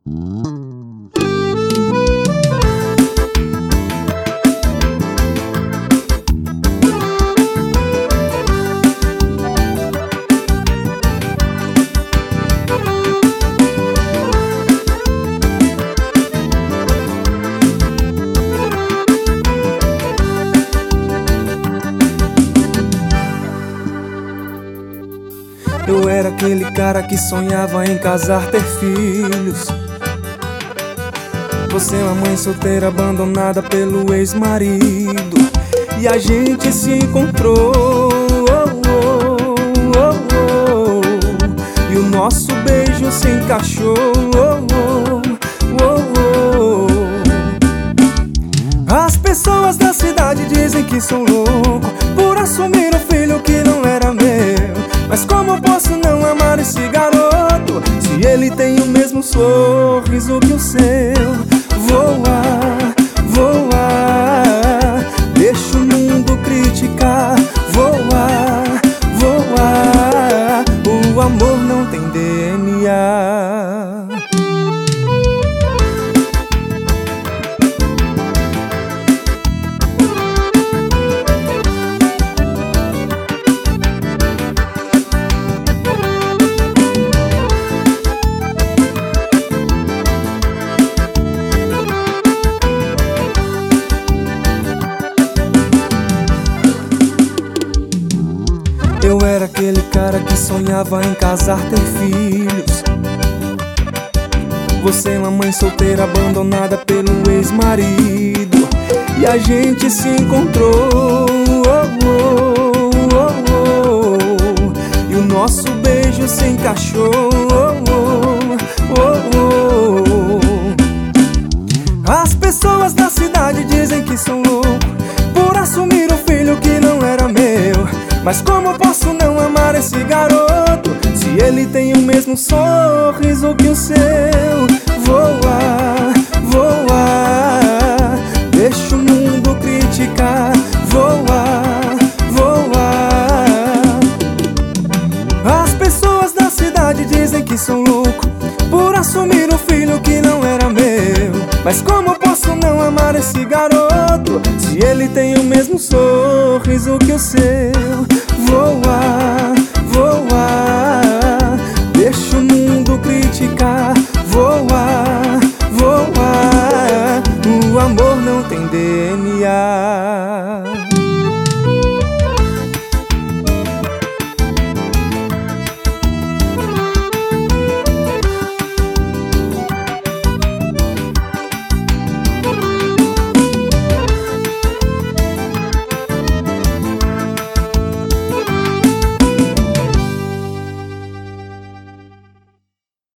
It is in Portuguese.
Eu era aquele cara que sonhava em casar, ter filhos. Você é uma mãe solteira abandonada pelo ex-marido. E a gente se encontrou, e o nosso beijo se encaixou, As pessoas da cidade dizem que sou louco por assumir um filho que não era meu. Mas como posso não amar esse garoto se ele tem o mesmo sorriso que o seu? Voa, voa, deixa o mundo criticar. Voa, voa, o amor não tem DNA. Eu era aquele cara que sonhava em casar, ter filhos. Você é uma mãe solteira abandonada pelo ex-marido. E a gente se encontrou, e o nosso beijo se encaixou, As pessoas da cidade dizem que sou louco por assumir um filho que não era meu. Mas como posso não amar esse garoto se ele tem o mesmo sorriso que o seu? Voa, voa, deixa o mundo criticar. Voa, voa. As pessoas da cidade dizem que sou louco por assumir um filho que não era meu. Mas como posso não amar esse garoto se ele tem o mesmo sorriso que o seu? Voa, voa, deixa o mundo criticar.